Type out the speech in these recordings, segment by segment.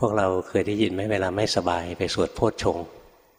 พวกเราเคยได้ยินไหมเวลาไม่สบายไปสวดโพชฌงค์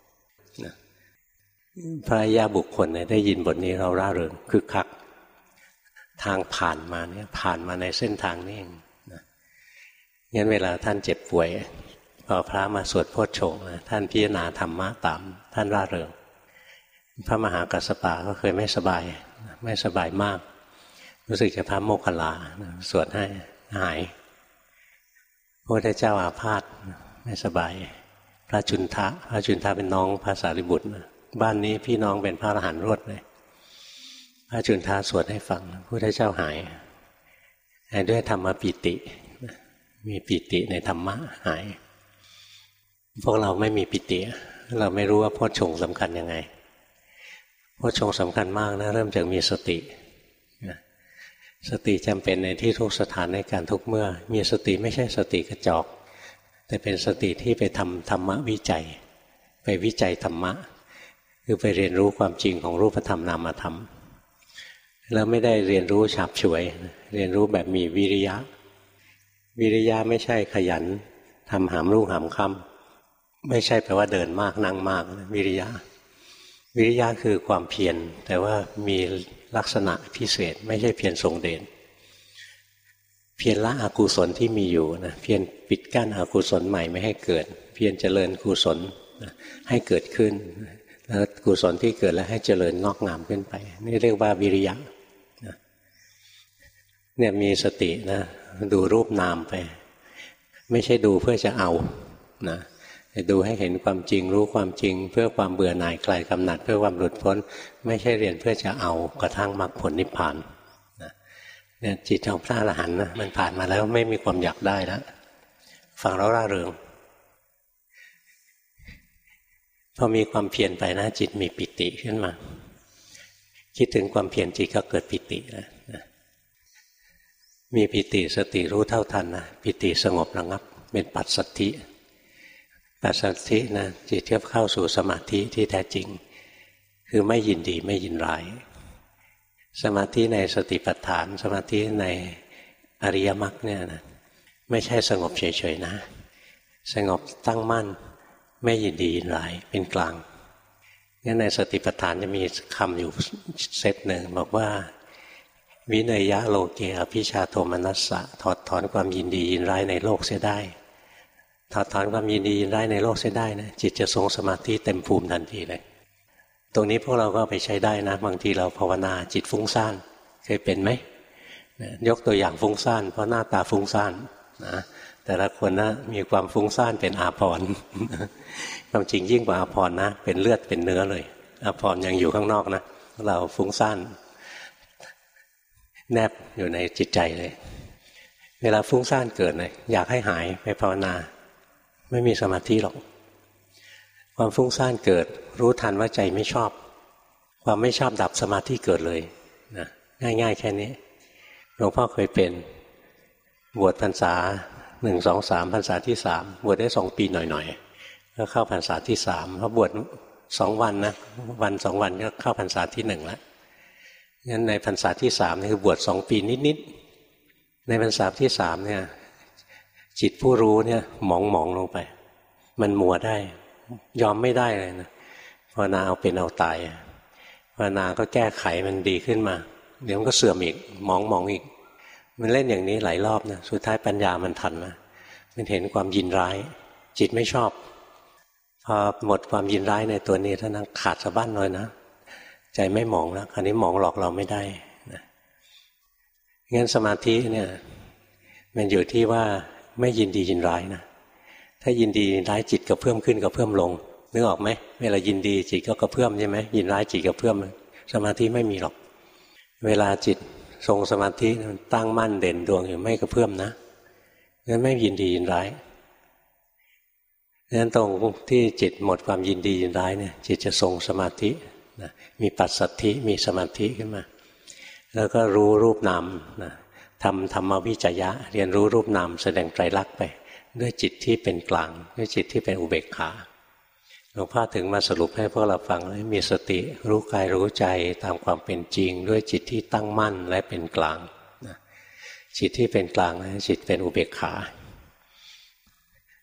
พระอริยบุคคลเนี่ยได้ยินบทนี้เราร่าเริงคึกคักทางผ่านมาเนี่ยผ่านมาในเส้นทางนี้เองงั้นเวลาท่านเจ็บป่วยพอพระมาสวดโพชฌงค์ท่านพิจารณาธรรมะตามท่านร่าเริงพระมหากัสสปะก็เคยไม่สบายมากรู้สึกจะพระโมคคัลลาสวดให้หายพระพุทธเจ้าอาพาธไม่สบายพระจุนทะเป็นน้องพระสารีบุตรบ้านนี้พี่น้องเป็นพระอรหันต์รวดเลยพระจุนทะสวดให้ฟังพระพุทธเจ้าหายด้วยธรรมปิติมีปิติในธรรมะหายพวกเราไม่มีปิติเราไม่รู้ว่าโพชฌงค์สำคัญยังไงโพชฌงค์สำคัญมากนะเริ่มจากมีสติสติจำเป็นในที่ทุกสถานในการทุกเมื่อมีสติไม่ใช่สติกระจอกแต่เป็นสติที่ไปทำธรรมะวิจัยไปวิจัยธรรมะคือไปเรียนรู้ความจริงของรูปธรรมนามธรรมแล้วไม่ได้เรียนรู้ฉับฉวยเรียนรู้แบบมีวิริยะไม่ใช่ขยันทำหามรุ่งหามค่ำไม่ใช่แปลว่าเดินมากนั่งมากวิริยะคือความเพียรแต่ว่ามีลักษณะพิเศษไม่ใช่เพียรทรงเดชเพียรละอกุศลที่มีอยู่นะเพียรปิดกั้นอกุศลใหม่ไม่ให้เกิดเพียรเจริญกุศลให้เกิดขึ้นแล้วกุศลที่เกิดแล้วให้เจริญงอกงามขึ้นไปนี่เรียกว่าวิริยะเนี่ยมีสตินะดูรูปนามไปไม่ใช่ดูเพื่อจะเอานะดูให้เห็นความจริงรู้ความจริงเพื่อความเบื่อหน่ายคลายกำหนัดเพื่อความหลุดพ้นไม่ใช่เรียนเพื่อจะเอากระทั่งมรรคผลนิพพานเนี่ยจิตของพระอรหันต์นะมันผ่านมาแล้วไม่มีความอยากได้แล้วฟังแล้วร่าเริงพอมีความเพียรไปนะจิตมีปิติขึ้นมาคิดถึงความเพียรจิตก็เกิดปิตินะมีปิติสติรู้เท่าทันนะปิติสงบระงับเป็นปัสสัทธินะจิตเข้าสู่สมาธิที่แท้จริงคือไม่ยินดีไม่ยินร้ายสมาธิในสติปัฏฐานสมาธิในอริยมรรคเนี่ยนะไม่ใช่สงบเฉยๆนะสงบตั้งมั่นไม่ยินดียินร้ายเป็นกลางงั้นในสติปัฏฐานจะมีคำอยู่เซตหนึ่งบอกว่าวินัยยะโลเกอภิชาโทมนัสสะถอดถอนความยินดียินร้ายในโลกเสียได้ถอดถอนความยินดียินร้ายในโลกเสียได้นะจิตจะทรงสมาธิเต็มภูมิทันทีเลยตรงนี้พวกเราก็ไปใช้ได้นะบางทีเราภาวนาจิตฟุ้งซ่านเคยเป็นไหมยกตัวอย่างฟุ้งซ่านเพราะหน้าตาฟุ้งซ่านนะแต่ละคนนะมีความฟุ้งซ่านเป็นอาภรณ์ความจริงยิ่งกว่าอาภรณ์นะเป็นเลือดเป็นเนื้อเลยอาภรณ์ยังอยู่ข้างนอกนะเราฟุ้งซ่านแนบอยู่ในจิตใจเลยเวลาฟุ้งซ่านเกิดเลยอยากให้หายไปภาวนาไม่มีสมาธิหรอกความฟุ้งซ่านเกิดรู้ทันว่าใจไม่ชอบความไม่ชอบดับสมาธิเกิดเลยนะง่ายๆแค่นี้หลวงพ่อเคยเป็นบวชพรรษา1 2 3พรรษาที่3บวชได้2 ปีหน่อยๆก็เข้าพรรษาที่3เพราะบวช2 วันนะวัน2 วันก็เข้าพรรษาที่1แล้วงั้นในพรรษาที่3นี่คือบวช2 ปีนิดๆในพรรษาที่3เนี่ยจิตผู้รู้เนี่ยหมองลงไปมันมัวได้ยอมไม่ได้เลยนะภาวนาเอาเป็นเอาตายภาวนาก็แก้ไขมันดีขึ้นมาเดี๋ยวมันก็เสื่อมอีกหมองอีกมันเล่นอย่างนี้หลายรอบนะสุดท้ายปัญญามันทันนะมันเห็นความยินร้ายจิตไม่ชอบพอหมดความยินร้ายในตัวนี้ท่านั้นขาดสะบั้นเลยนะใจไม่หมองแล้วคราวนี้หมองหลอกเราไม่ได้นะงั้นสมาธิเนี่ยมันอยู่ที่ว่าไม่ยินดียินร้ายนะถ้ายินดียินร้ายจิตก็เพิ่มขึ้นก็เพิ่มลงนึกออกไหมเวลายินดีจิตก็กระเพื่อมใช่ไหมยินร้ายจิตกระเพื่อมสมาธิไม่มีหรอกเวลาจิตทรงสมาธิตั้งมั่นเด่นดวงอยู่ไม่กระเพื่อมนะงั้นไม่ยินดียินร้ายงั้นตรงที่จิตหมดความยินดียินร้ายเนี่ยจิตจะทรงสมาธินะมีปัสสัทธิมีสมาธิขึ้นมาแล้วก็รู้รูปนามนะทำธรรมวิจยะเรียนรู้รูปนามแสดงไตรลักษณ์ไปด้วยจิตที่เป็นกลางด้วยจิตที่เป็นอุเบกขาหลวงพ่อถึงมาสรุปให้พวกเราฟังเลยมีสติรู้กายรู้ใจตามความเป็นจริงด้วยจิตที่ตั้งมั่นและเป็นกลางจิตที่เป็นกลางจิตเป็นอุเบกขา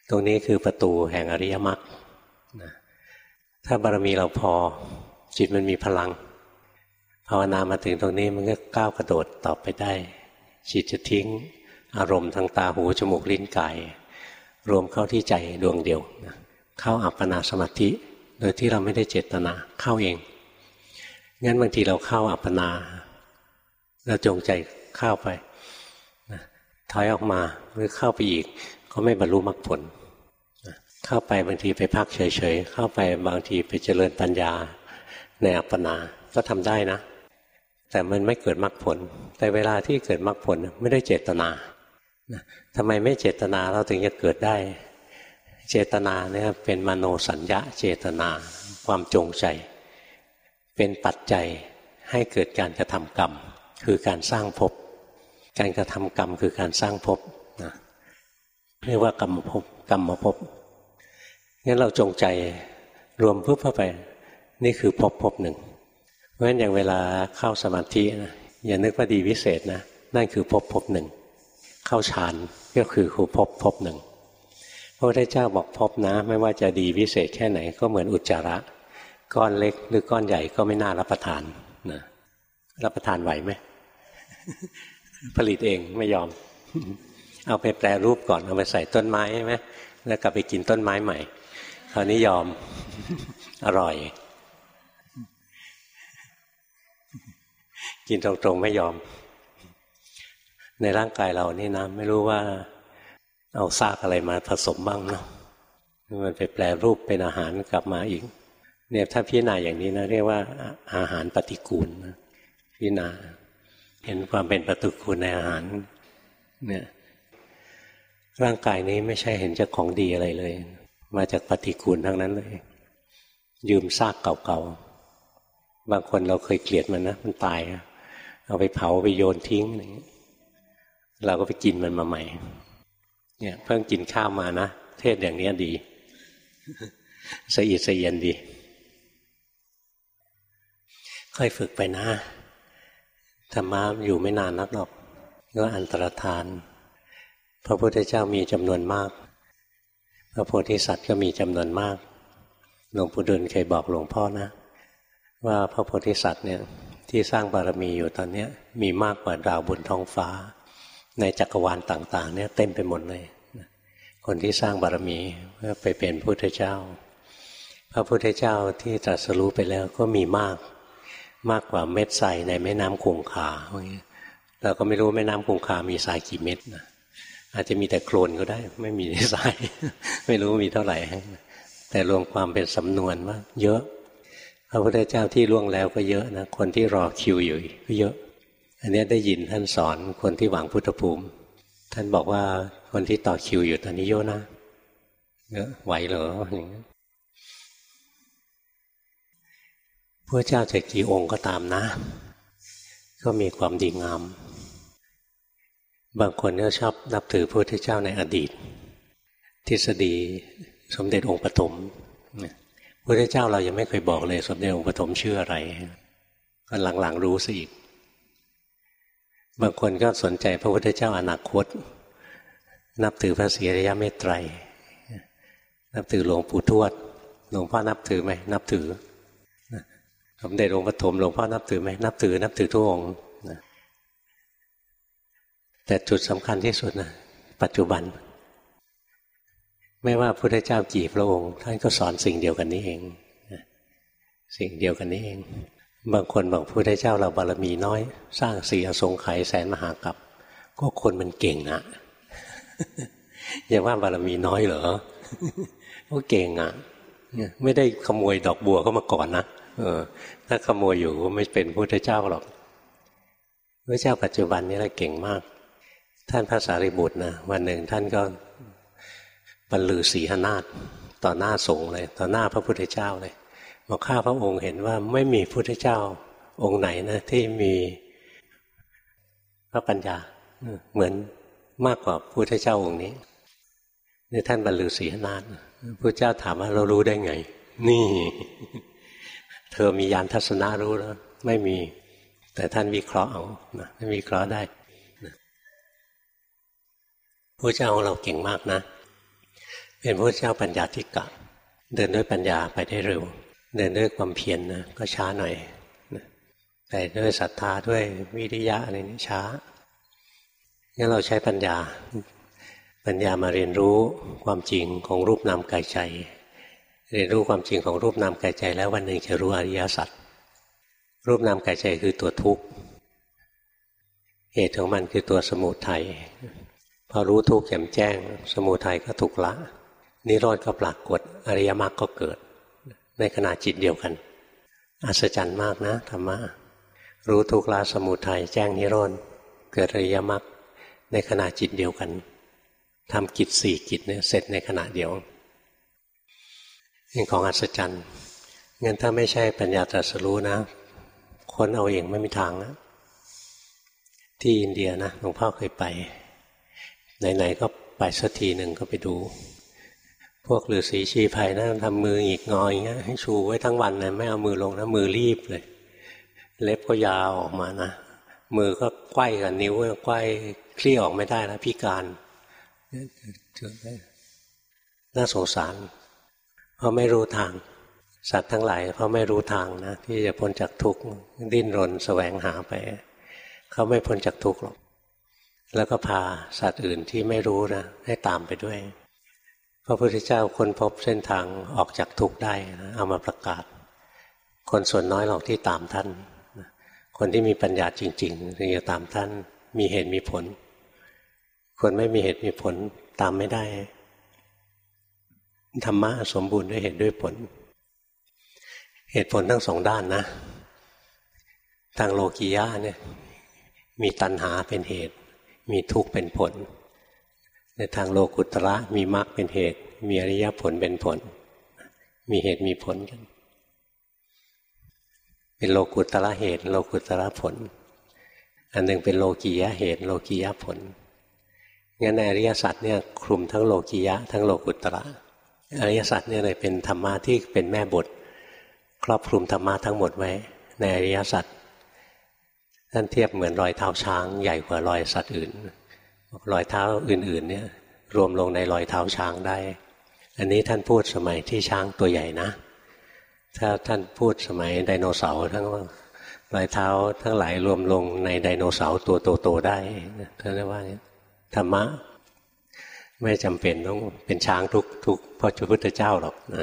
ตรงนี้คือประตูแห่งอริยมรรคนะถ้าบารมีเราพอจิตมันมีพลังภาวนามาถึงตรงนี้มันก็ก้าวกระโดดต่อไปได้จิตจะทิ้งอารมณ์ทางตาหูจมูกลิ้นกายรวมเข้าที่ใจดวงเดียวนะเข้าอัปปนาสมาธิโดยที่เราไม่ได้เจตนาเข้าเองงั้นบางทีเราเข้าอัปปนาเราจงใจเข้าไปนะถอยออกมาหรือเข้าไปอีกก็ไม่บรรลุมรรคผลนะเข้าไปบางทีไปพักเฉยๆเข้าไปบางทีไปเจริญปัญญาในอัปปนาก็ทำได้นะแต่มันไม่เกิดมรรคผลแต่เวลาที่เกิดมรรคผลไม่ได้เจตนาทำไมไม่เจตนาเราถึงจะเกิดได้เจตนาเนี่ยเป็นมโนสัญญาเจตนาความจงใจเป็นปัจจัยให้เกิดการกระทำกรรมคือการสร้างภพการกระทำกรรมคือการสร้างภพนะเรียกว่ากรรมภพกรรมภพงั้นเราจงใจรวมปุ๊บเข้าไปนี่คือภพหนึ่งเพราะฉะนั้นอย่างเวลาเข้าสมาธินะอย่านึกว่าดีวิเศษนะนั่นคือภพหนึ่งเข้าฌานก็คือภพหนึ่งพระพุทธเจ้าบอกภพนะไม่ว่าจะดีวิเศษแค่ไหนก็เหมือนอุจจาระก้อนเล็กหรือก้อนใหญ่ก็ไม่น่ารับประทานนะรับประทานไหวไหม ผลิตเองไม่ยอม เอาไปแปรรูปก่อนเอาไปใส่ต้นไม้ใช่ไหมแล้วกลับไปกินต้นไม้ใหม่คราวนี้ยอม อร่อยกินตรงๆไม่ยอมในร่างกายเรานี่นะไม่รู้ว่าเอาซากอะไรมาผสมบ้างเนาะมันไปแปรรูปเป็นอาหารกลับมาอีกเนี่ยถ้าพิจารณาอย่างนี้นะเรียกว่าอาหารปฏิกูลนะพิจารณาเห็นความเป็นปฏิกูลในอาหารเนี่ยร่างกายนี้ไม่ใช่เห็นจากของดีอะไรเลยมาจากปฏิกูลทั้งนั้นเลยยืมซากเก่าๆบางคนเราเคยเกลียดมันนะมันตายเอาไปเผาไปโยนทิ้งอะไรอย่างนี้เราก็ไปกินมันมาใหม่เนี่ยเพิ่งกินข้าวมานะเทศอย่างนี้ดีสะอิดสะเอียนดีค่อยฝึกไปนะธรรมะอยู่ไม่นานนักหรอกก็อันตรธานพระพุทธเจ้ามีจำนวนมากพระโพธิสัตว์ก็มีจำนวนมากหลวงปู่ดูลย์เคยบอกหลวงพ่อนะว่าพระโพธิสัตว์เนี่ยที่สร้างบารมีอยู่ตอนนี้มีมากกว่าดาวบนท้องฟ้าในจักรวาลต่างๆเนี่ยเต็มไปหมดเลยคนที่สร้างบารมีเพื่อไปเป็นพุทธเจ้าพระพุทธเจ้าที่ตรัสรู้ไปแล้วก็มีมากกว่าเม็ดทรายในแม่น้ำคงคาเราก็ไม่รู้แม่น้ำคงคามีทรายกี่เม็ดนะอาจจะมีแต่โคลนก็ได้ไม่มีทราย ไม่รู้มีเท่าไหร่แต่รวมความเป็นสำนวนว่าเยอะพระพุทธเจ้าที่ล่วงแล้วก็เยอะนะคนที่รอคิวอยู่ก็เยอะอันนี้ได้ยินท่านสอนคนที่หวังพุทธภูมิท่านบอกว่าคนที่ต่อคิวอยู่ตอนนี้เยอะนะเยอะไหวเหรออย่างนี้พระเจ้าจะกี่องค์ก็ตามนะก็มีความดีงามบางคนก็ชอบนับถือพระพุทธเจ้าในอดีตทฤษฎีสมเด็จองค์ปฐมพระพุทธเจ้าเรายังไม่เคยบอกเลยสมเด็จองค์ปฐมชื่ออะไรก็หลังๆรู้ซะอีกบางคนก็สนใจพระพุทธเจ้าอนาคตนับถือพระศรีอริยเมตไตรนับถือหลวงปู่ทวดหลวงพ่อนับถือไหมนับถือสมเด็จองค์ปฐมหลวงพ่อนับถือไหมนับถือทุกองค์แต่จุดสำคัญที่สุดนะปัจจุบันไม่ว่าพระพุทธเจ้ากี่พระองค์ท่านก็สอนสิ่งเดียวกันนี้เองสิ่งเดียวกันนี้เองบางคนบอกพระพุทธเจ้าเราบารมีน้อยสร้าง4อสงไขยแสนมหากัปก็คนมันเก่งอะอย่าว่าบารมีน้อยเหรอก็เก่งอะไม่ได้ขโมยดอกบัวเข้ามาก่อนนะถ้าขโมยอยู่ก็ไม่เป็นพระพุทธเจ้าหรอกพระเจ้าปัจจุบันนี้เราเก่งมากท่านพระสารีบุตรนะวันหนึ่งท่านก็บรรลือสีหนาฏต่อหน้าสงฆ์เลยต่อหน้าพระพุทธเจ้าเลยบอกข้าพระองค์เห็นว่าไม่มีพุทธเจ้าองค์ไหนนะที่มีพระปัญญาเหมือนมากกว่าพุทธเจ้าองค์นี้นี่ท่านบรรลือสีหนาฏพระเจ้าถามว่าเรารู้ได้ไงนี่เธอมีญาณทัศนะรู้แล้วไม่มีแต่ท่านวิเคราะห์เอานะท่านวิเคราะห์ได้พระเจ้าของเราเก่งมากนะเป็นพระเจ้าปัญญาธิกะเดินด้วยปัญญาไปได้เร็วเดินด้วยความเพียรนะก็ช้าหน่อยแต่ด้วยศรัทธาด้วยวิริยะอะไรนี่ช้างั้นเราใช้ปัญญามาเรียนรู้ความจริงของรูปนามกายใจเรียนรู้ความจริงของรูปนามกายใจแล้ววันหนึ่งจะรู้อริยสัจรูปนามกายใจคือตัวทุกข์เหตุของมันคือตัวสมุทัยพอรู้ทุกข์แจ่มแจ้งสมุทัยก็ถูกละนิโรธก็ปรากฏอริยมรรคก็เกิดในขณะจิตเดียวกันอัศจรรย์มากนะธรรมะรู้ทุกข์ละสมุทัยแจ้งนิโรธเกิดอริยมรรคในขณะจิตเดียวกันทำกิจ4กิจเนี่ยเสร็จในขณะเดียวเป็นของอัศจรรย์งั้นถ้าไม่ใช่ปัญญาตรัสรู้นะคนเอาเองไม่มีทางนะที่อินเดียนะหลวงพ่อเคยไปไหนๆก็ไปสักทีหนึ่งก็ไปดูพวกฤาษีชีไพรนะทำมือหงิกงออย่างเงี้ยให้ชูไว้ทั้งวันนะไม่เอามือลงนะมือรีบเลยเล็บก็ยาวออกมานะมือก็ไขว้กับนิ้วไขว้คลี่ออกไม่ได้แล้วพิการน่าสงสารเพราะไม่รู้ทางสัตว์ทั้งหลายเพราะไม่รู้ทางนะที่จะพ้นจากทุกข์ดิ้นรนแสวงหาไปเขาไม่พ้นจากทุกข์หรอกแล้วก็พาสัตว์อื่นที่ไม่รู้นะให้ตามไปด้วยพระพุทธเจ้าค้นพบเส้นทางออกจากทุกข์ได้นะเอามาประกาศคนส่วนน้อยหรอกที่ตามท่านคนที่มีปัญญาจริงๆถึงจะตามท่านมีเหตุมีผลคนไม่มีเหตุมีผลตามไม่ได้ธรรมะสมบูรณ์ด้วยเหตุด้วยผลเหตุผลทั้งสองด้านนะทางโลกียะเนี่ยมีตัณหาเป็นเหตุมีทุกข์เป็นผลในทางโลกุตระมีมรรคเป็นเหตุมีอริยผลเป็นผลมีเหตุมีผลกันเป็นโลกุตระเหตุโลกุตระผลอันหนึ่งเป็นโลกียะเหตุโลกียะผลงั้นในอริยสัจเนี่ยคลุมทั้งโลกียะทั้งโลกุตระอริยสัจเนี่ยเลยเป็นธรรมะที่เป็นแม่บทครอบคลุมธรรมะทั้งหมดไว้ในอริยสัจท่านเทียบเหมือนรอยเท้าช้างใหญ่กว่ารอยสัตว์อื่นรอยเท้าอื่นๆเนี่ยรวมลงในรอยเท้าช้างได้อันนี้ท่านพูดสมัยที่ช้างตัวใหญ่นะถ้าท่านพูดสมัยไดโนเสาร์ทั้งรอยเท้าทั้งหลายรวมลงในไดโนเสาร์ตัวโตๆได้ท่านเรียกว่าธรรมะไม่จำเป็นต้องเป็นช้างทุกพระพุทธเจ้าหรอกนะ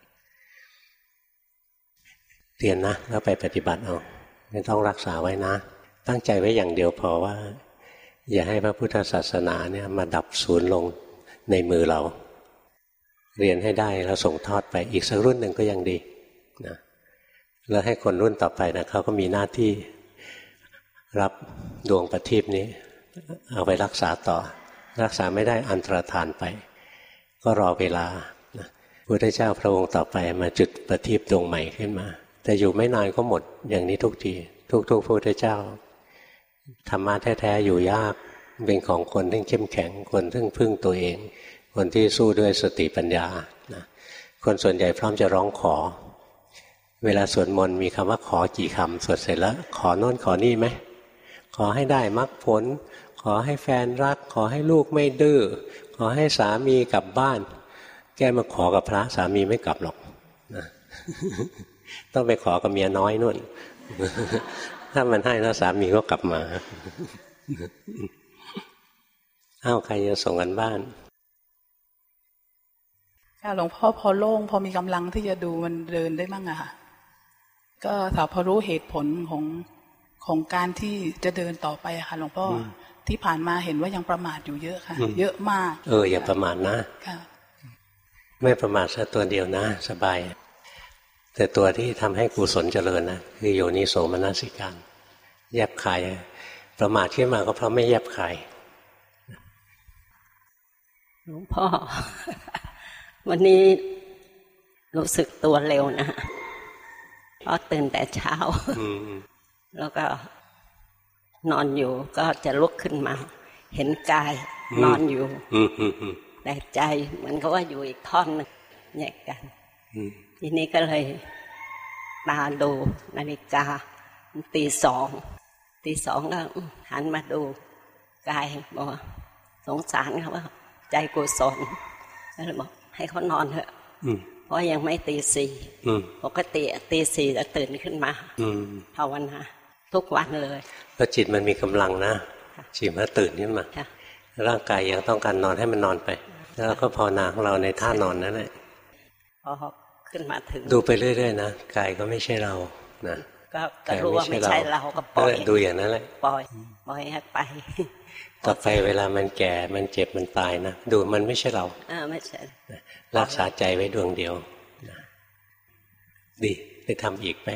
เรียนนะแล้วไปปฏิบัติเอาไม่ต้องรักษาไว้นะตั้งใจไว้อย่างเดียวพอว่าอย่าให้พระพุทธศาสนาเนี่ยมาดับศูนย์ลงในมือเราเรียนให้ได้แล้วส่งทอดไปอีกสักรุ่นหนึ่งก็ยังดีนะแล้วให้คนรุ่นต่อไปนะเขาก็มีหน้าที่รับดวงประทีปนี้เอาไปรักษาต่อรักษาไม่ได้อันตรธานไปก็รอเวลานะพระพุทธเจ้าพระองค์ต่อไปมาจุดประทีปดวงใหม่ขึ้นมาแต่อยู่ไม่นานก็หมดอย่างนี้ทุกทีทุกพระพุทธเจ้าธรรมะแท้ๆอยู่ยากเป็นของคนที่เข้มแข็งคนที่พึ่งตัวเองคนที่สู้ด้วยสติปัญญานะคนส่วนใหญ่พร้อมจะร้องขอเวลาสวดมนต์มีคำว่าขอกี่คำสวดเสร็จแล้วขอโน่นขอนี่ไหมขอให้ได้มรรคผลขอให้แฟนรักขอให้ลูกไม่ดื้อขอให้สามีกลับบ้านแกมาขอกับพระสามีไม่กลับหรอกนะต้องไปขอกับเมียน้อยนู่นถ้ามันให้แล้วสามีก็กลับมาอ้าวใครจะส่งกันบ้านค่ะหลวงพ่อพอโล่งพอมีกำลังที่จะดูมันเดินได้มั่งอะค่ะก็ถ้าพอรู้เหตุผลของการที่จะเดินต่อไปอะค่ะหลวงพ่อที่ผ่านมาเห็นว่ายังประมาทอยู่เยอะค่ะเยอะมากอย่าประมาทนะค่ะไม่ประมาทสักตัวเดียวนะสบายแต่ตัวที่ทำให้กุศลเจริญนะคือโยนิโสมนสิการแยบคายประมาทขึ้นมาก็เพราะไม่แยบคายหลวงพ่อวันนี้รู้สึกตัวเร็วนะเพราะตื่นแต่เช้าแล้วก็นอนอยู่ก็จะลุกขึ้นมาเห็นกายนอนอยู่แต่ใจมันก็ว่าอยู่อีกท่อนนึงแยกกันทีนี้ก็เลยตาดูนาฬิกาตีสองก็หันมาดูกายบอกสงสารเขาว่าใจกุศลก็เลยบอกให้เขานอนเถอะเพราะยังไม่ตีสี่ปกติตีสี่จะตื่นขึ้นมาภาวนาทุกวันเลยพอจิตมันมีกำลังนะจิตมันตื่นขึ้นมาร่างกายยังต้องการนอนให้มันนอนไปแล้วก็ภาวนาของเราในท่านอนนั่นแหละพอขึ้นมาถึงดูไปเรื่อยๆนะกายก็ไม่ใช่เรานะก็รู้ว่าไม่ใช่เราก็ปล่อยดูอย่างนั้นแหละปล่อยให้ไปต่อไปเวลามันแก่มันเจ็บมันตายนะดูมันไม่ใช่เราไม่ใช่รักษาใจไว้ดวงเดียวดีไปทำอีกไหม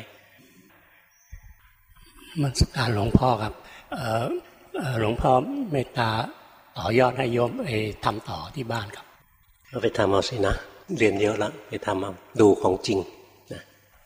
มันสักการหลวงพ่อครับหลวงพ่อเมตตาต่อยอดให้โยมทำต่อที่บ้านครับก็ไปทำเอาสินะเรียนเยอะแล้วไปทำเอาดูของจริงนะ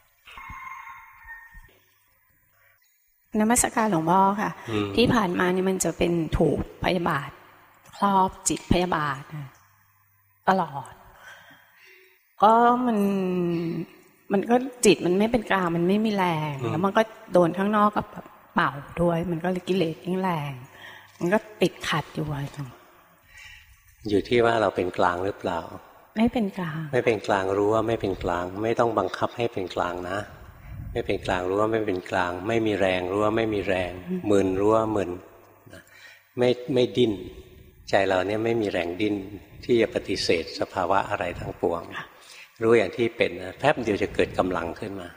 นมัสการหลวงพ่อค่ะที่ผ่านมานี่มันจะเป็นถูกพยาบาทครอบจิตพยาบาทตลอดก็มันก็จิตมันไม่เป็นกลางมันไม่มีแรงแล้วมันก็โดนข้างนอกกับเป่าด้วยมันก็กิเลสยิ่งแรงมันก็ติดขัดอยู่อยู่ที่ว่าเราเป็นกลางหรือเปล่าไม่เป็นกลางไม่เป็นกลางรู้ว่าไม่เป็นกลางไม่ต้องบังคับให้เป็นกลางนะไม่เป็นกลางรู้ว่าไม่เป็นกลางไม่มีแรงรู้ว่าไม่มีแรงมึนรู้ว่ามึนไม่ดิ้นใจเราเนี่ยไม่มีแรงดิ้นที่จะปฏิเสธสภาวะอะไรทั้งปวงรู้อย่างที่เป็นนะแป๊บเดียวจะเกิดกำลังขึ้นมา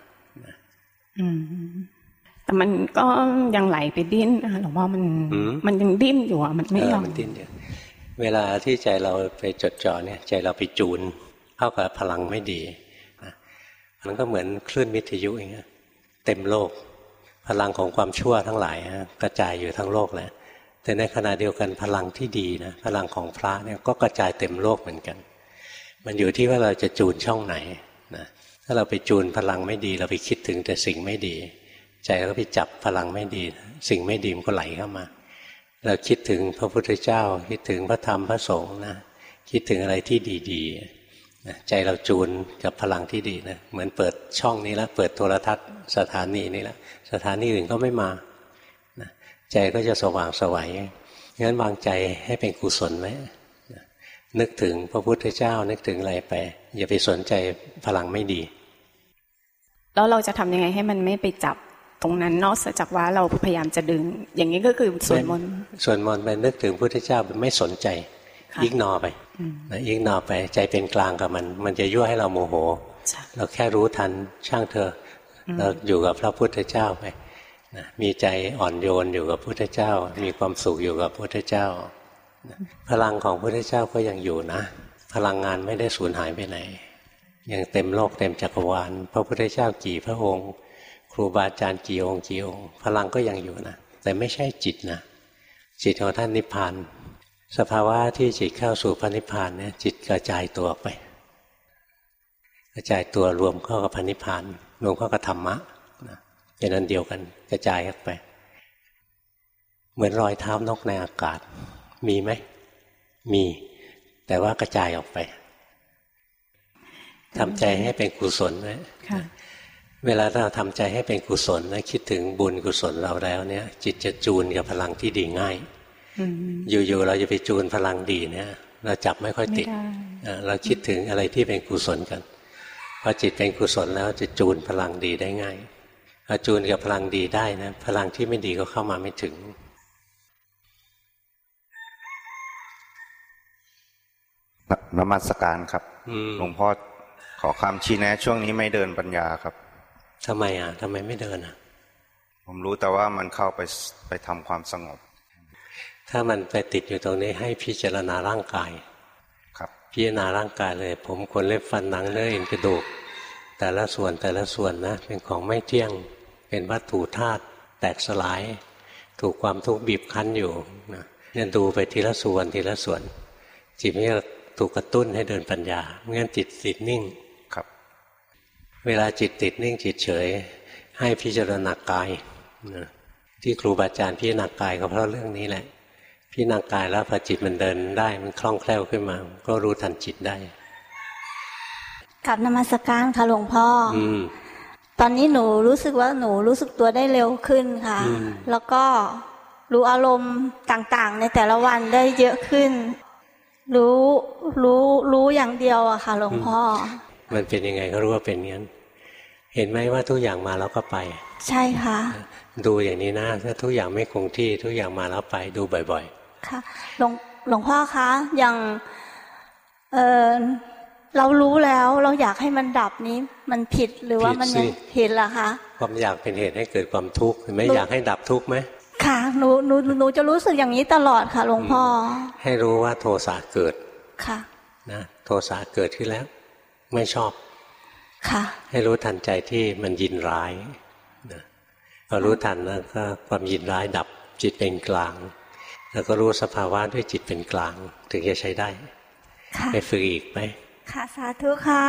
แต่มันก็ยังไหลไปดิ้นหลวงพ่อมันยังดิ้นอยู่มันไม่ยอมมันดิ้นอยู่เวลาที่ใจเราไปจดจ่อเนี่ยใจเราไปจูนเข้ากับพลังไม่ดีมันก็เหมือนคลื่นวิทยุอย่างเงี้ยเต็มโลกพลังของความชั่วทั้งหลายกระจายอยู่ทั้งโลกแหละแต่ในขณะเดียวกันพลังที่ดีนะพลังของพระเนี่ยก็กระจายเต็มโลกเหมือนกันมันอยู่ที่ว่าเราจะจูนช่องไหนนะถ้าเราไปจูนพลังไม่ดีเราไปคิดถึงแต่สิ่งไม่ดีใจเราไปจับพลังไม่ดีสิ่งไม่ดีมันก็ไหลเข้ามาเราคิดถึงพระพุทธเจ้าคิดถึงพระธรรมพระสงฆ์นะคิดถึงอะไรที่ดีๆนะใจเราจูนกับพลังที่ดีนะเหมือนเปิดช่องนี้แล้วเปิดโทรทัศน์สถานีนี้แล้วสถานีอื่นก็ไม่มานะใจก็จะสว่างไสวงั้นวางใจให้เป็นกุศลไว้นึกถึงพระพุทธเจ้านึกถึงอะไรไปอย่าไปสนใจพลังไม่ดีแล้วเราจะทำยังไงให้มันไม่ไปจับตรงนั้นนอกจากว่าเราพยายามจะดึงอย่างนี้ก็คือสวดมนต์ไปนึกถึงพระพุทธเจ้าไม่สนใจอิกนอไปอิกนอไปใจเป็นกลางกับมันจะยั่วให้เราโมโหเราแค่รู้ทันช่างเธอเราอยู่กับพระพุทธเจ้าไปมีใจอ่อนโยนอยู่กับพระพุทธเจ้ามีความสุขอยู่กับพระพุทธเจ้าพลังของพระพุทธเจ้าก็ยังอยู่นะพลังงานไม่ได้สูญหายไปไหนยังเต็มโลกเต็มจักรวาลพระพุทธเจ้ากี่พระองค์ครูบาอาจารย์กี่องค์พลังก็ยังอยู่นะแต่ไม่ใช่จิตนะจิตของท่านนิพพานสภาวะที่จิตเข้าสู่พระนิพพานเนี่ยจิตกระจายตัวไปกระจายตัวรวมเข้ากับพระนิพพานรวมเข้ากับธรรมะเป็นอันเดียวกันกระจายออกไปเหมือนรอยเท้านกในอากาศมีไหมมีแต่ว่ากระจายออกไปทำใจให้เป็นกุศลไว้เวลาเราทำใจให้เป็นกุศลนะคิดถึงบุญกุศลเราแล้วเนี่ยจิตจะจูนกับพลังที่ดีง่ายอยู่ๆเราจะไปจูนพลังดีเนี่ยเราจับไม่ค่อยติดเราคิดถึงอะไรที่เป็นกุศลกันพอจิตเป็นกุศลแล้วจะจูนพลังดีได้ง่ายพอจูนกับพลังดีได้นะพลังที่ไม่ดีก็เข้ามาไม่ถึงนมัสการครับหลวงพ่อขอคำชี้แนะช่วงนี้ไม่เดินปัญญาครับทำไมทำไมไม่เดินผมรู้แต่ว่ามันเข้าไปทำความสงบถ้ามันไปติดอยู่ตรงนี้ให้พิจารณาร่างกายครับพิจารณาร่างกายเลยผมขนเล็บฟันหนังเนื้อเอ็นกระดูกแต่ละส่วนนะเป็นของไม่เที่ยงเป็นวัตถุธาตุแตกสลายถูกความทุกข์บีบคั้นอยู่นะเนี่ยดูไปทีละส่วนจิตไม่ถูกกระตุ้นให้เดินปัญญาไม่งั้นจิตติดนิ่งครับเวลาจิตติดนิ่งจิตเฉยให้พิจารณากายนะที่ครูบาอาจารย์พิจารณากายก็เพราะเรื่องนี้แหละพิจารณากายแล้วพอจิตมันเดินได้มันคล่องแคล่วขึ้นมาก็รู้ทันจิตได้กราบนมัสการค่ะหลวงพ่อตอนนี้หนูรู้สึกว่าหนูรู้สึกตัวได้เร็วขึ้นค่ะแล้วก็รู้อารมณ์ต่างๆในแต่ละวันได้เยอะขึ้นรู้อย่างเดียวอะค่ะหลวงพ่อมันเป็นยังไงก็รู้ว่าเป็นงั้นเห็นไหมว่าทุกอย่างมาแล้วก็ไปใช่ค่ะดูอย่างนี้นะถ้าทุกอย่างไม่คงที่ทุกอย่างมาแล้วไปดูบ่อยๆค่ะหลวงพ่อคะอย่างเรารู้แล้วเราอยากให้มันดับนี้มันผิดหรือว่ามันยังผิดล่ะคะความอยากเป็นเหตุให้เกิดความทุกข์ไม่อยากให้ดับทุกข์ไหมค่ะหนูจะรู้สึกอย่างนี้ตลอดค่ะหลวงพ่อให้รู้ว่าโทสะเกิดค่ะนะโทสะเกิดขึ้นแล้วไม่ชอบค่ะให้รู้ทันใจที่มันยินร้ายนะพอรู้ทันแล้วก็ความยินร้ายดับจิตเป็นกลางแล้วก็รู้สภาวะด้วยจิตเป็นกลางถึงจะใช้ได้ไปฝึกอีกไหมค่ะสาธุค่ะ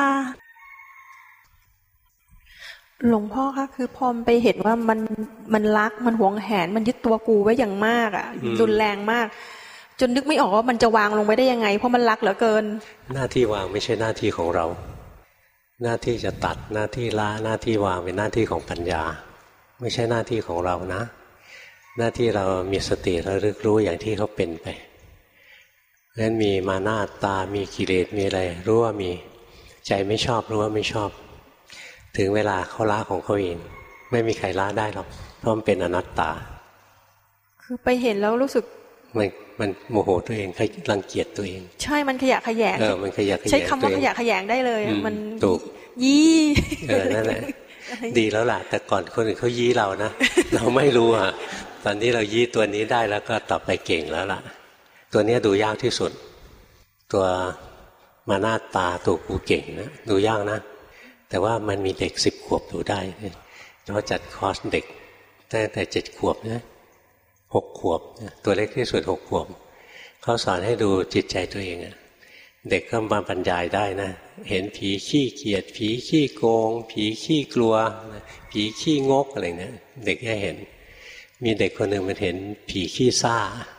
หลวงพ่อคะคือพอไปเห็นว่ามันรักมันหวงแหนมันยึดตัวกูไว้อย่างมากอ่ะรุนแรงมากจนนึกไม่ออกว่ามันจะวางลงไปได้ยังไงเพราะมันรักเหลือเกินหน้าที่วางไม่ใช่หน้าที่ของเราหน้าที่จะตัดหน้าที่ละหน้าที่วางเป็นหน้าที่ของปัญญาไม่ใช่หน้าที่ของเรานะหน้าที่เรามีสติระลึกรู้อย่างที่เขาเป็นไปงั้นมีมานะตามีกิเลสมีอะไรรู้ว่ามีใจไม่ชอบรู้ว่าไม่ชอบถึงเวลาเขาละของเขาเองไม่มีใครละได้หรอกเพราะมันเป็นอนัตตาคือไปเห็นแล้วรู้สึกมันโมโหตัวเองรังเกียจตัวเองใช่มันขยะแขยงมันขยะแขยงใช้คำว่าขยะแขยงได้เลยมันถูกยี่นั่นแหละดีแล้วล่ะแต่ก่อนคนอื่นเขายี่เรานะเราไม่รู้อ่ะตอนนี้เรายี่ตัวนี้ได้แล้วก็ต่อไปเก่งแล้วล่ะตัวนี้ดูยากที่สุดตัวมานาตาตัวกูเก่งนะดูยากนะแต่ว่ามันมีเด็ก10 ขวบดูได้เขาจัดคอร์สเด็กตั้งแต่7 ขวบนะ6 ขวบตัวเล็กที่สุด6 ขวบเขาสอนให้ดูจิตใจตัวเองเด็กก็มาบรรยายได้นะเห็นผีขี้เกียจผีขี้โกงผีขี้กลัวผีขี้งกอะไรเนี่ยเด็กจะเห็นมีเด็กคนหนึ่งมันเห็นผีขี้ซ่า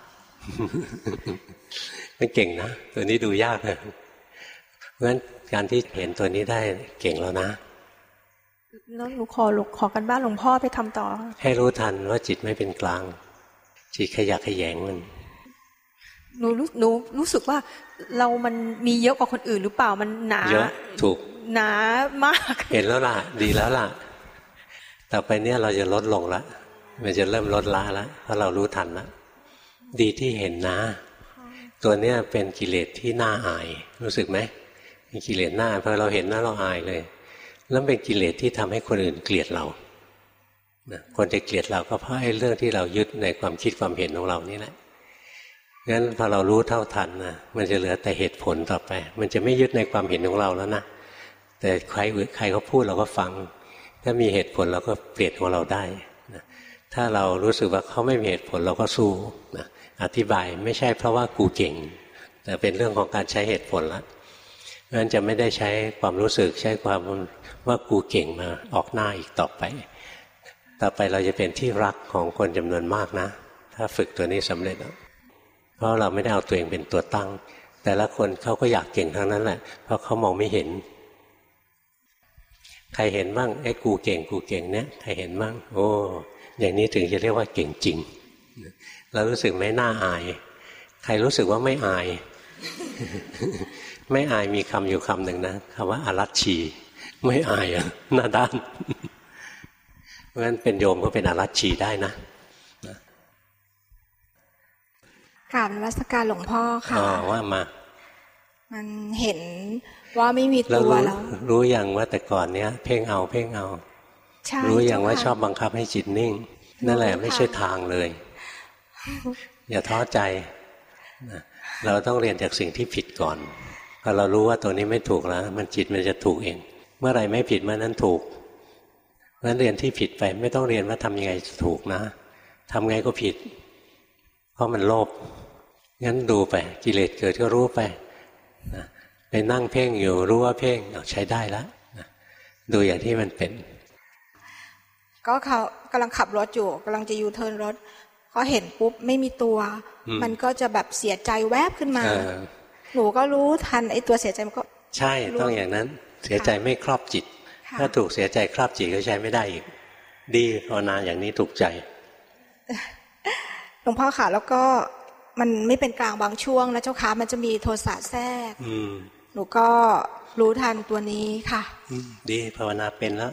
มันเก่งนะตัวนี้ดูยากนะเพราะฉะนั้นการที่เห็นตัวนี้ได้เก่งแล้วนะแล้วหนูขอกันบ้านหลวงพ่อไปทำต่อให้รู้ทันว่าจิตไม่เป็นกลางจิตขยะแขยงมันหนูรู้สึกว่าเรามันมีเยอะกว่าคนอื่นหรือเปล่ามันหนาเยอะถูกหนามากเห็นแล้วล่ะดีแล้วล่ะต่อไปเนี้ยเราจะลดลงแล้วมันจะเริ่มลดละแล้วเพราะเรารู้ทันแล้วดีที่เห็นนะตัวเนี้ยเป็นกิเลสที่น่าอายรู้สึกไหมมีกิเลสหน้าพอเราเห็นหน้าเราอายเลยแล้วเป็นกิเลสที่ทำให้คนอื่นเกลียดเราคนจะเกลียดเราก็เพราะไอ้เรื่องที่เรายึดในความคิดความเห็นของเรานี่แหละงั้นพอเรารู้เท่าทันนะมันจะเหลือแต่เหตุผลต่อไปมันจะไม่ยึดในความเห็นของเราแล้วนะแต่ใครเขาพูดเราก็ฟังถ้ามีเหตุผลเราก็เปลี่ยนของเราได้นะถ้าเรารู้สึกว่าเขาไม่มีเหตุผลเราก็สู้นะอธิบายไม่ใช่เพราะว่ากูเก่งแต่เป็นเรื่องของการใช้เหตุผลละเพราะฉะนั้นจะไม่ได้ใช้ความรู้สึกใช้ความว่ากูเก่งมาออกหน้าอีกต่อไปเราจะเป็นที่รักของคนจำนวนมากนะถ้าฝึกตัวนี้สำเร็จแล้วเพราะเราไม่ได้เอาตัวเองเป็นตัวตั้งแต่ละคนเขาก็อยากเก่งทั้งนั้นแหละเพราะเขามองไม่เห็นใครเห็นบ้างไอ้กูเก่งเนี่ยใครเห็นบ้างโอ้อย่างนี้ถึงจะเรียกว่าเก่งจริงเรารู้สึกไม่น่าอายใครรู้สึกว่าไม่อาย ไม่อายมีคำอยู่คำหนึ่งนะคำว่าอารัชชีไม่อายอ่ะหน้าด้านเพราะฉะนั้นเป็นโยมก็เป็นอารัชชีได้นะกราบนมัสการหลวงพ่อค่ะว่ามามันเห็นว่าไม่มีตัวแล้วรู้อย่างว่าแต่ก่อนเนี้ยเพ่งเอารู้อย่างว่าชอบบังคับให้จิตนิ่งนั่นแหละไม่ใช่ทางเลยอย่าท้อใจเราต้องเรียนจากสิ่งที่ผิดก่อนพอเรารู้ว่าตัวนี้ไม่ถูกแล้วมันจิตมันจะถูกเองเมื่อไหร่ไม่ผิดเมื่อนั้นถูกเพราะฉะนั้นเรียนที่ผิดไปไม่ต้องเรียนว่าทำยังไงจะถูกนะทำไงก็ผิดเพราะมันโลภงั้นดูไปกิเลสเกิดก็รู้ไปไปนั่งเพ่งอยู่รู้ว่าเพ่งใช้ได้แล้วดูอย่างที่มันเป็นก็เขากำลังขับรถอยู่กำลังจะยูเทิร์นรถก็เห็นปุ๊บไม่มีตัวมันก็จะแบบเสียใจแวบขึ้นมาหนูก็รู้ทันไอ้ตัวเสียใจมันก็ใช่ต้องอย่างนั้นเสียใจไม่ครอบจิตถ้าถูกเสียใจครอบจิตก็ใช้ไม่ได้อีกดีภาวนาอย่างนี้ถูกใจหลวงพ่อค่ะแล้วก็มันไม่เป็นกลางบางช่วงนะเจ้าค่ะมันจะมีโทสะแทรกหนูก็รู้ทันตัวนี้ค่ะดีภาวนาเป็นแล้ว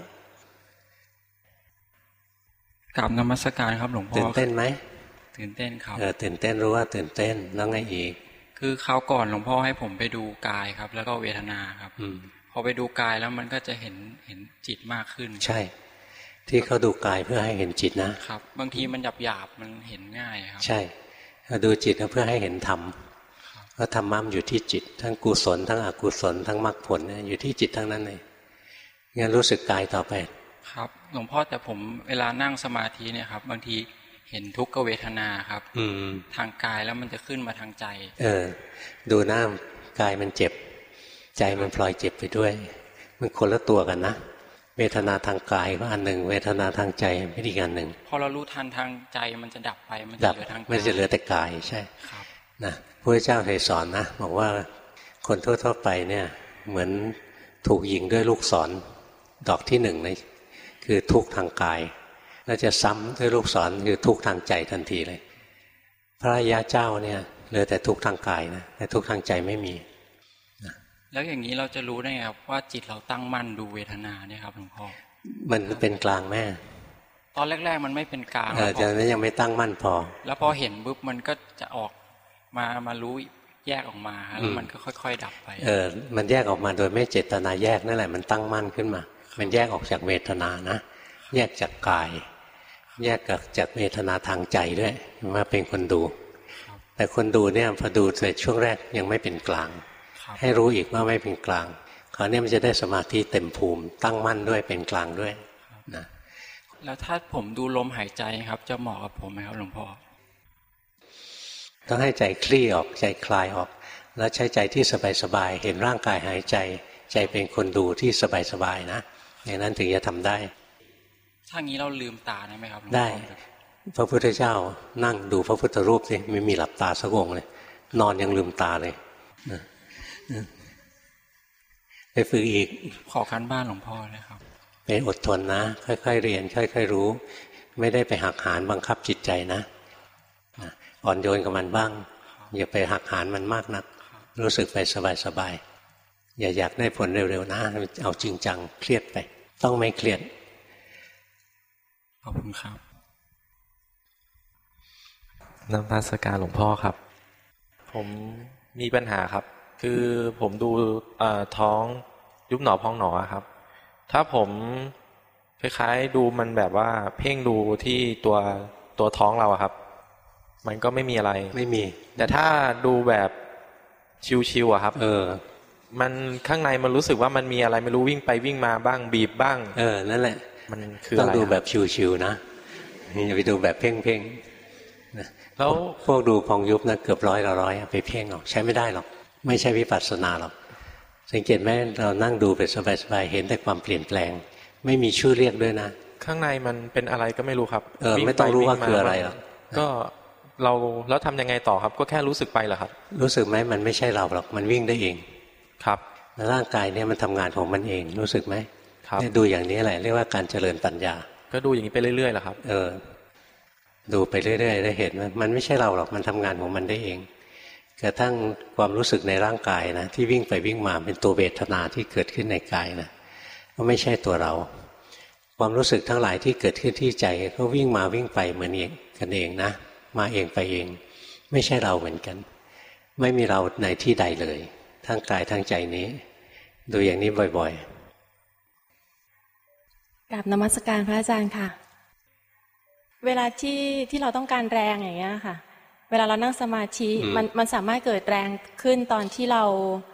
กราบนมัสการครับหลวงพ่อตื่นเต้นไหมตื่นเต้นครับตื่นเต้นรู้ว่าตื่นเต้นแล้วไงอีกคือคราวก่อนหลวงพ่อให้ผมไปดูกายครับแล้วก็เวทนาครับพอไปดูกายแล้วมันก็จะเห็นจิตมากขึ้นใช่ที่เขาดูกายเพื่อให้เห็นจิตนะครับบางทีมันหยาบมันเห็นง่ายครับใช่ดูจิตเพื่อให้เห็นธรรมเพราะธรรมะมันอยู่ที่จิตทั้งกุศลทั้งอกุศลทั้งมรรคผลเนี่ยอยู่ที่จิตทั้งนั้นเลยงั้นรู้สึกกายต่อไปครับหลวงพ่อแต่ผมเวลานั่งสมาธิเนี่ยครับบางทีเห็นทุกขเวทนาครับทางกายแล้วมันจะขึ้นมาทางใจดูหน้ากายมันเจ็บใจมันพลอยเจ็บไปด้วยมันคนละตัวกันนะเวทนาทางกายก็อันหนึ่งเวทนาทางใจไม่อีกอันหนึ่งพอเรารู้ทันทางใจมันจะดับไปมันจะเหลือทางมันจะเหลือแต่กายใช่นะพระเจ้าเคยสอนนะบอกว่าคนทั่วๆไปเนี่ยเหมือนถูกยิงด้วยลูกศรดอกที่หนึ่งเลยคือทุกข์ทางกายแล้วจะซ้ำด้วยลูกศรคือทุกข์ทางใจทันทีเลยพระอริยเจ้าเนี่ยเหลือแต่ทุกข์ทางกายนะแต่ทุกข์ทางใจไม่มีแล้วอย่างนี้เราจะรู้ได้ไงครับว่าจิตเราตั้งมั่นดูเวทนาเนี่ยครับหลวงพ่อมันเป็นกลางแม่ตอนแรกๆมันไม่เป็นกลางแต่นั้นยังไม่ตั้งมั่นพอแล้วพอเห็นปุ๊บมันก็จะออกมารู้แยกออกมาแล้วมันก็ค่อยๆดับไปมันแยกออกมาโดยไม่เจตนาแยกนั่นแหละมันตั้งมั่นขึ้นมามันแยกออกจากเวทนานะแยกจากกายแยกจากเวทนาทางใจด้วยมาเป็นคนดูแต่คนดูเนี่ยพอดูในช่วงแรกยังไม่เป็นกลางให้รู้อีกว่าไม่เป็นกลางคราวนี้มันจะได้สมาธิเต็มภูมิตั้งมั่นด้วยเป็นกลางด้วยนะแล้วถ้าผมดูลมหายใจครับจะเหมาะกับผมไหมครับหลวงพ่อต้องให้ใจคลี่ออกใจคลายออกแล้วใช้ใจที่สบายๆเห็นร่างกายหายใจใจเป็นคนดูที่สบายๆนะอย่างนั้นถึงจะทำได้ถ้างี้เราลืมตาได้ไหมครับได้พระพุทธเจ้านั่งดูพระพุทธรูปสิไม่มีหลับตาสักองค์เลยนอนยังลืมตาเลยไปฝึกอีกขอการบ้านหลวงพ่อเลยครับไปอดทนนะค่อยๆเรียนค่อยๆรู้ไม่ได้ไปหักหานบังคับจิตใจนะอ่อนโยนกับมันบ้างอย่าไปหักหานมันมากนักรู้สึกไปสบายๆอย่าอยากได้ผลเร็วๆนะเอาจริงจังเครียดไปต้องไม่เครียดขอบคุณครับนมัสการหลวงพ่อครับผมมีปัญหาครับคือผมดูท้องยุบหนอพองหนอครับถ้าผมคล้ายๆดูมันแบบว่าเพ่งดูที่ตัวท้องเราครับมันก็ไม่มีอะไรไม่มีแต่ถ้าดูแบบชิวๆครับมันข้างในมันรู้สึกว่ามันมีอะไรไม่รู้วิ่งไปวิ่งมาบ้างบีบบ้างนั่นแหละมันคืออะไรต้องดูแบบชิวๆนะอย่าไปดูแบบเพ่งๆแล้วพวกดูพองยุบนะเกือบร้อยไปเพ่งออกใช้ไม่ได้หรอกไม่ใช่วิปัสสนาหรอกสังเกตไหมเรานั่งดูไปสบายๆเห็นแต่ความเปลี่ยนแปลงไม่มีชื่อเรียกด้วยนะข้างในมันเป็นอะไรก็ไม่รู้ครับไม่ต้องรู้ว่าคืออะไรหรอกก็เราแล้วทำยังไงต่อครับก็แค่รู้สึกไปเหรอครับรู้สึกไหมมันไม่ใช่เราหรอกมันวิ่งได้เองครับร่างกายเนี่ยมันทำงานของมันเองรู้สึกไหมครับดูอย่างนี้แหละเรียกว่าการเจริญปัญญาก็ดูอย่างนี้ไปเรื่อยๆเหรอครับดูไปเรื่อยๆได้เห็นว่ามันไม่ใช่เราหรอกมันทำงานของมันได้เองกระทั่งความรู้สึกในร่างกายนะที่วิ่งไปวิ่งมาเป็นตัวเวทนาที่เกิดขึ้นในกายนะก็ไม่ใช่ตัวเราความรู้สึกทั้งหลายที่เกิดขึ้นที่ใจก็วิ่งมาวิ่งไปเหมือนกันเองนะมาเองไปเองไม่ใช่เราเหมือนกันไม่มีเราในที่ใดเลยทั้งกายทั้งใจนี้ดูอย่างนี้บ่อยๆกราบนมัสการพระอาจารย์ค่ะเวลาที่เราต้องการแรงอย่างเงี้ยค่ะเวลาเรานั่งสมาธิมันสามารถเกิดแรงขึ้นตอนที่เรา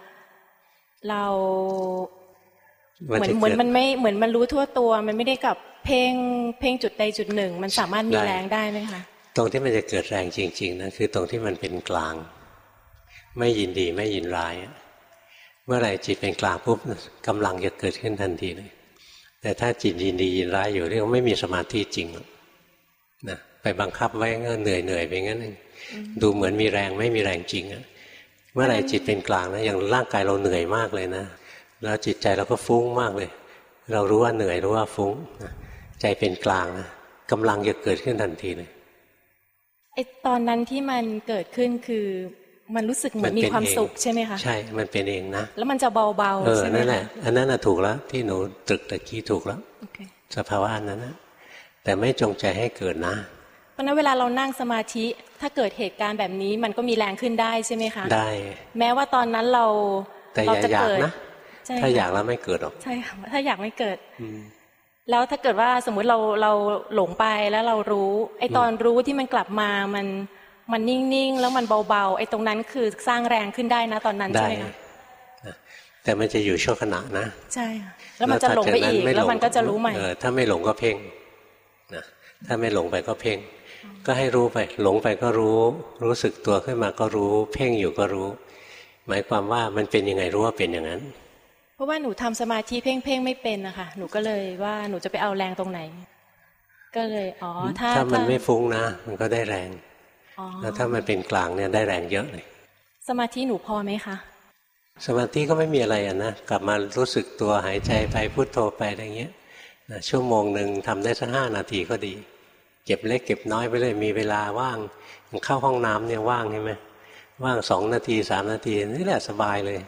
เหมือนมันไม่เหมือนมันรู้ทั่วตัวมันไม่ได้กับเพ่งจุดใดจุดหนึ่งมันสามารถมีแรงได้ไหมคะตรงที่มันจะเกิดแรงจริงๆนะคือตรงที่มันเป็นกลางไม่ยินดีไม่ยินร้ายเมื่อไหร่จิตเป็นกลางปุ๊บกำลังจะเกิดขึ้นทันทีเลยแต่ถ้าจิตยินดียินร้ายอยู่เรียกว่าไม่มีสมาธิจริงนะไปบังคับไว้ก็เหนื่อยไปงั้นเองดูเหมือนมีแรงไม่มีแรงจริงอะเมื่อไหร่จิตเป็นกลางนะอย่างร่างกายเราเหนื่อยมากเลยนะแล้วจิตใจเราก็ฟุ้งมากเลยเรารู้ว่าเหนื่อยรู้ว่าฟุ้งใจเป็นกลางนะกำลังจะเกิดขึ้นทันทีเลยไอตอนนั้นที่มันเกิดขึ้นคือมันรู้สึกเหมือนมีความสุขใช่ไหมคะใช่มันเป็นเองนะแล้วมันจะเบาๆใช่ไหมนั่นแหละอันนั้นถูกแล้วที่หนูตรึกตะกี้ถูกแล้วสภาวะนั้นนะแต่ไม่จงใจให้เกิดนะเพราะนั้นเวลาเรานั่งสมาธิถ้าเกิดเหตุการณ์แบบนี้มันก็มีแรงขึ้นได้ใช่ไหมคะได้แม้ว่าตอนนั้นเราจะเกิดนะถ้าอยากแล้วไม่เกิดหรอกใช่ค่ะถ้าอยากไม่เกิดแล้วถ้าเกิดว่าสมมุติเราหลงไปแล้วเรารู้ไอ้ตอนรู้ที่มันกลับมามันนิ่งๆแล้วมันเบาๆไอ้ตรงนั้นคือสร้างแรงขึ้นได้นะตอนนั้นใช่ไหมคะแต่มันจะอยู่ชั่วขณะนะใช่แล้วมันจะหลงไปอีกแล้วมันก็จะรู้ใหม่ถ้าไม่หลงก็เพ่งนะถ้าไม่หลงไปก็เพ่งก็ให้รู้ไปหลงไปก็รู้สึกตัวขึ้นมาก็รู้เพ่งอยู่ก็รู้หมายความว่ามันเป็นยังไงรู้ว่าเป็นอย่างนั้นเพราะว่าหนูทำสมาธิเพ่งไม่เป็นนะคะหนูก็เลยว่าหนูจะไปเอาแรงตรงไหนก็เลยถ้ามันไม่ฟุ้งนะมันก็ได้แรงแล้วถ้ามันเป็นกลางเนี่ยได้แรงเยอะเลยสมาธิหนูพอไหมคะสมาธิก็ไม่มีอะไรนะกลับมารู้สึกตัวหายใจไปพุทโธไปอะไรเงี้ยชั่วโมงหนึ่งทำได้สัก5 นาทีก็ดีเก็บเล็กเก็บน้อยไปเลยมีเวลาว่างเข้าห้องน้ำเนี่ยว่างใช่ไหมว่าง2 นาที3 นาทีนี่แหละสบายเลย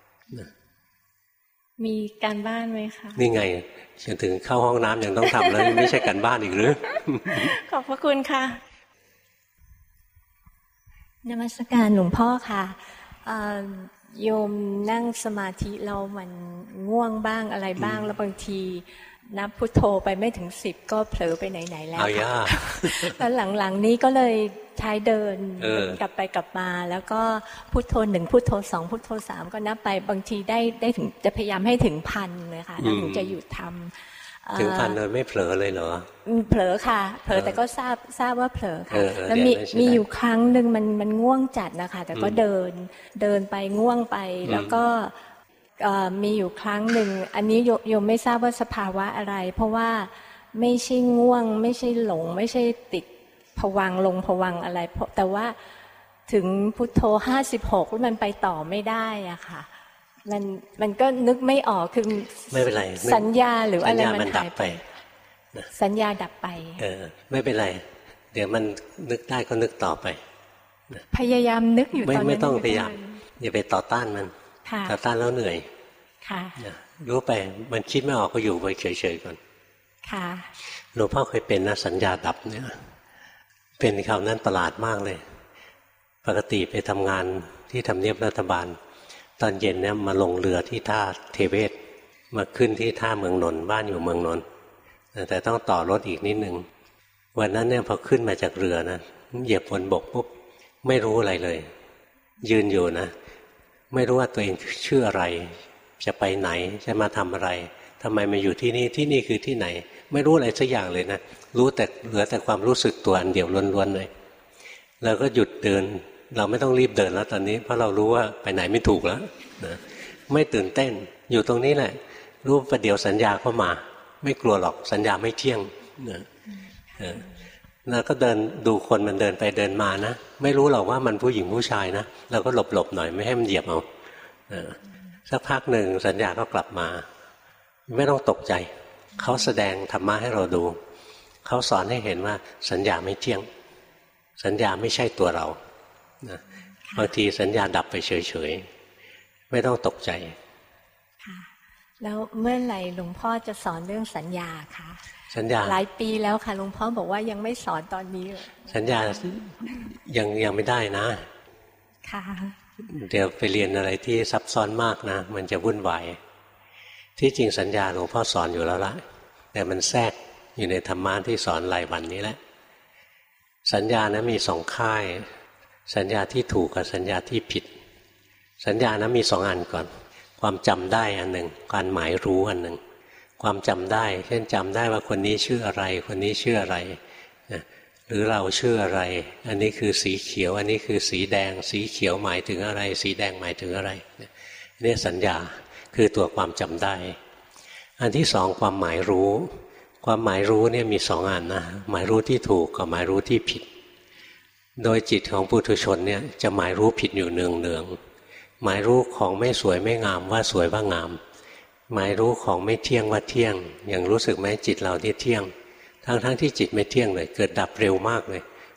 มีการบ้านไหมคะนี่ไงจนถึงเข้าห้องน้ำยังต้องทำแล้วไม่ใช่การบ้านอีกหรือขอบพระคุณค่ะนมัสการหลวงพ่อค่ะโยมนั่งสมาธิเรามันง่วงบ้างอะไรบ้างแล้วบางทีนับพุทโธไปไม่ถึง10ก็เผลอไปไหนๆแล้วค่ะแล้วหลังๆนี้ก็เลยใช้เดินกลับไปกลับมาแล้วก็พุทโธ1พุทโธ2พุทโธ3ก็นับไปบางทีได้ถึงจะพยายามให้ถึง1,000เลยค่ะแล้วถึงจะหยุดทำถึง1,000เลยไม่เผลอเลยเหรอเผลอค่ะเผลอแต่ก็ทราบว่าเผลอค่ะแล้วมีอยู่ครั้งหนึ่งมันง่วงจัดนะคะแต่ก็เดินไปง่วงไปแล้วก็มีอยู่ครั้งหนึ่งอันนี้โยมไม่ทราบว่าสภาวะอะไรเพราะว่าไม่ใช่ง่วงไม่ใช่หลงไม่ใช่ติดภวังค์ลงภวังค์อะไรแต่ว่าถึงพุทโธ56แล้วมันไปต่อไม่ได้อ่ะค่ะมันก็นึกไม่ออกคือไม่เป็นไรสัญญาหรืออะไรมันหายไปสัญญาดับไปไม่เป็นไรเดี๋ยวมันนึกได้ก็นึกต่อไปพยายามนึกอยู่ตอนนี้ไม่ต้องพยายามอย่าไปต่อต้านมันต่อต้านแล้วเหนื่อยรู้ไปมันคิดไม่ออกก็อยู่ไปเฉยๆก่อนหลวงพ่อเคยเป็นนะสัญญาดับเนี่ยเป็นคราวนั้นประหลาดมากเลยปกติไปทำงานที่ทำเนียบรัฐบาลตอนเย็นเนี่ยมาลงเรือที่ท่าเทเวศมาขึ้นที่ท่าเมืองนนท์บ้านอยู่เมืองนนท์แต่ต้องต่อรถอีกนิดนึงวันนั้นเนี่ยพอขึ้นมาจากเรือนะเหยียบบนบกปุ๊บไม่รู้อะไรเลยยืนอยู่นะไม่รู้ว่าตัวเองชื่ออะไรจะไปไหนจะมาทำอะไรทำไมมาอยู่ที่นี่ที่นี่คือที่ไหนไม่รู้อะไรสักอย่างเลยนะรู้แต่เหลือแต่ความรู้สึกตัวอันเดียวล้วนๆเลยเราก็หยุดเดินเราไม่ต้องรีบเดินแล้วตอนนี้เพราะเรารู้ว่าไปไหนไม่ถูกแล้วนะไม่ตื่นเต้นอยู่ตรงนี้แหละรู้ประเดี๋ยวสัญญาเข้ามาไม่กลัวหรอกสัญญาไม่เที่ยงนะแล้วก็เดินดูคนมันเดินไปเดินมานะไม่รู้หรอกว่ามันผู้หญิงผู้ชายนะเราก็หลบๆหน่อยไม่ให้มันเหยียบเอาสักพักหนึ่งสัญญาก็กลับมาไม่ต้องตกใจเขาแสดงธรรมะให้เราดูเขาสอนให้เห็นว่าสัญญาไม่เที่ยงสัญญาไม่ใช่ตัวเราบางทีสัญญาดับไปเฉยๆไม่ต้องตกใจค่ะแล้วเมื่อไหร่หลวงพ่อจะสอนเรื่องสัญญาคะสัญญาหลายปีแล้วค่ะหลวงพ่อบอกว่ายังไม่สอนตอนนี้สัญญายังไม่ได้นะค่ะเดี๋ยวไปเรียนอะไรที่ซับซ้อนมากนะมันจะวุ่นวายที่จริงสัญญาหลวงพ่อสอนอยู่แล้วละแต่มันแทรกอยู่ในธรรมะที่สอนรายวันนี้แหละสัญญานะมี2 ค่ายสัญญาที่ถูกกับสัญญาที่ผิดสัญญานะมี2 อันก่อนความจำได้อันหนึ่งการหมายรู้อันหนึ่งความจำได้เช่นจำได้ว่าคนนี้ชื่ออะไรคนนี้ชื่ออะไรหรือเราชื่ออะไรอันนี้คือสีเขียวอันนี้คือสีแดงสีเขียวหมายถึงอะไรสีแดงหมายถึงอะไรนี่สัญญาคือตัวความจำได้อันที่2ความหมายรู้ความหมายรู้เนี่ยมี2 อันนะหมายรู้ที่ถูกกับหมายรู้ที่ผิดโดยจิตของปุถุชนเนี่ยจะหมายรู้ผิดอยู่เนืองๆหมายรู้ของไม่สวยไม่งามว่าสวยว่างามหมายรู้ของไม่เที่ยงว่าเที่ยงอย่างรู้สึกไหมจิตเราที่เที่ยงทั้งที่จิตไม่เที่ยงเลยเกิดดับเร็วมากเลย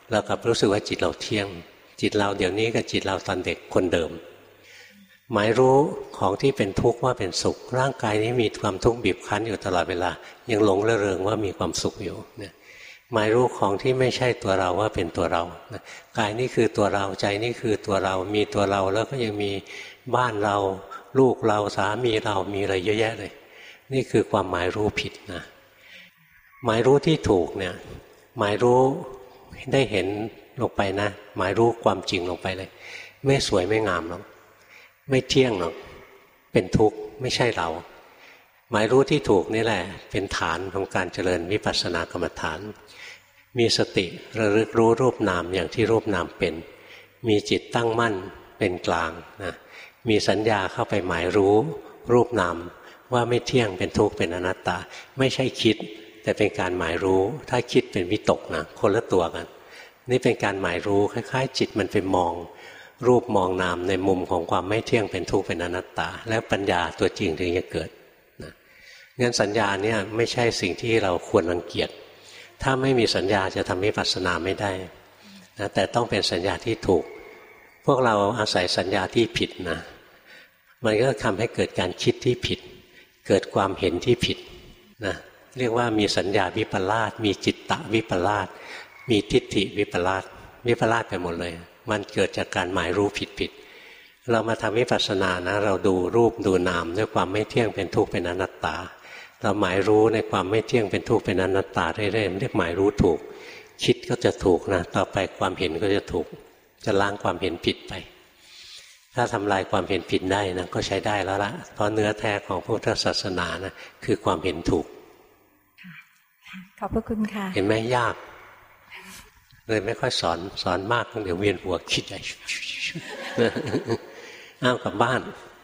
เรากลับรู้สึกว่าจิตเราเที่ยงจิตเราเดี๋ยวนี้กับจิตเราตอนเด็กคนเดิมหมายรู้ของที่เป็นทุกข์ว่าเป็นสุขร่างกายนี้มีความทุกข์บีบคั้นอยู่ตลอดเวลายังหลงระเริงว่ามีความสุขอยู่เนี่ยหมายรู้ของที่ไม่ใช่ตัวเราว่าเป็นตัวเรากายนี่คือตัวเราใจนี่คือตัวเรามีตัวเราแล้วก็ยังมีบ้านเราลูกเราสามีเรามีอะไรเยอะแยะเลยนี่คือความหมายรู้ผิดนะหมายรู้ที่ถูกเนี่ยหมายรู้ได้เห็นลงไปนะหมายรู้ความจริงลงไปเลยไม่สวยไม่งามหรอกไม่เที่ยงหรอกเป็นทุกข์ไม่ใช่เราหมายรู้ที่ถูกนี่แหละเป็นฐานของการเจริญวิปัสสนากรรมฐานมีสติระลึกรู้รูปนามอย่างที่รูปนามเป็นมีจิตตั้งมั่นเป็นกลางนะมีสัญญาเข้าไปหมายรู้รูปนามว่าไม่เที่ยงเป็นทุกข์เป็นอนัตตาไม่ใช่คิดแต่เป็นการหมายรู้ถ้าคิดเป็นวิตกนะคนละตัวกันนี่เป็นการหมายรู้คล้ายๆจิตมันไปมองรูปมองนามในมุมของความไม่เที่ยงเป็นทุกข์เป็นอนัตตาแล้วปัญญาตัวจริงถึงจะเกิดนะงั้นสัญญาเนี่ยไม่ใช่สิ่งที่เราควรรังเกียจถ้าไม่มีสัญญาจะทำวิปัสสนาไม่ได้นะแต่ต้องเป็นสัญญาที่ถูกพวกเราอาศัยสัญญาที่ผิดนะมันก็ทำให้เกิดการคิดที่ผิดเกิดความเห็นที่ผิดนะเรียกว่ามีสัญญาวิปลาสมีจิตตวิปลาสมีทิฏฐิวิปลาสวิปลาสไปหมดเลยมันเกิดจากการหมายรู้ผิดเรามาทำวิปัสสนานะเราดูรูปดูนามด้วยความไม่เที่ยงเป็นทุกข์เป็นอนัตตาเราหมายรู้ในความไม่เที่ยงเป็นทุกข์เป็นอนัตตาเรื่อยๆเรียกหมายรู้ถูกคิดก็จะถูกนะต่อไปความเห็นก็จะถูกจะล้างความเห็นผิดไปถ้าทำลายความเห็นผิดได้นะก็ใช้ได้แล้วละเพราะเนื้อแท้ของพุทธศาสนานะคือความเห็นถูกขอบพระคุณค่ะเห็นไหมยากเลยไม่ค่อยสอนมากเดี๋ยวเวียนหัวคิดใหญ่อ้าวกลับบ้าน